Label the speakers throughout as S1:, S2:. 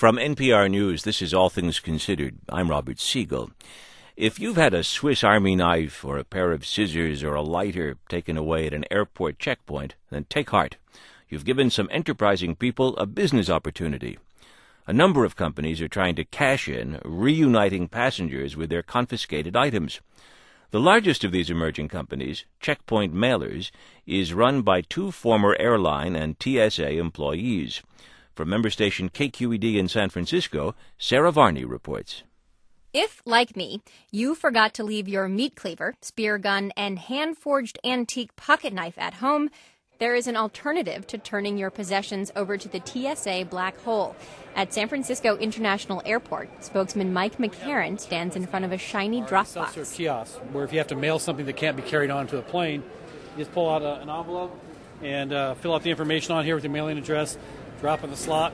S1: From NPR News, this is All Things Considered. I'm Robert Siegel. If you've had a Swiss Army knife or a pair of scissors or a lighter taken away at an airport checkpoint, then take heart. You've given some enterprising people a business opportunity. A number of companies are trying to cash in, reuniting passengers with their confiscated items. The largest of these emerging companies, Checkpoint Mailers, is run by two former airline and TSA employees. From member station KQED in San Francisco, Sarah Varney reports.
S2: If, like me, you forgot to leave your meat cleaver, spear gun, and hand-forged antique pocket knife at home, there is an alternative to turning your possessions over to the TSA black hole. At San Francisco International Airport, spokesman Mike McCarran stands in front of a shiny drop box.
S3: Self-serve kiosk, where if you have to mail something that can't be carried onto a plane, you just pull out an envelope and fill out the information on here with your mailing address, drop in the slot.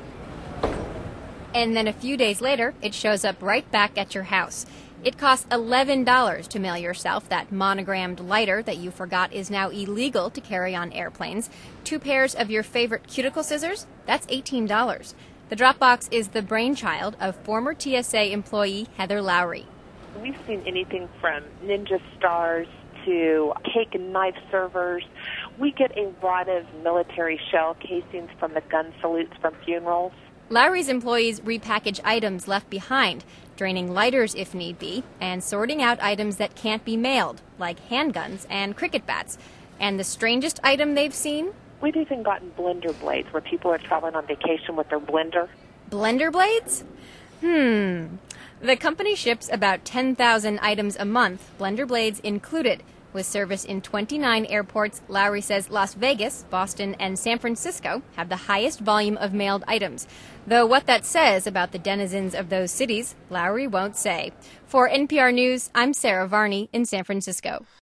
S2: And then a few days later, it shows up right back at your house. It costs $11 to mail yourself that monogrammed lighter that you forgot is now illegal to carry on airplanes. 2 pairs of your favorite cuticle scissors? That's $18. The Dropbox is the brainchild of former TSA employee Heather Lowry.
S4: We've seen anything from ninja stars to cake and knife servers. We get a lot of military shell casings from the gun salutes from funerals.
S2: Lowry's employees repackage items left behind, draining lighters if need be, and sorting out items that can't be mailed, like handguns and cricket bats. And the strangest item they've seen?
S4: We've even gotten blender blades where people are traveling on vacation with their blender.
S2: Blender blades? The company ships about 10,000 items a month, blender blades included. With service in 29 airports, Lowry says Las Vegas, Boston, and San Francisco have the highest volume of mailed items. Though what that says about the denizens of those cities, Lowry won't say. For NPR News, I'm Sarah Varney in San Francisco.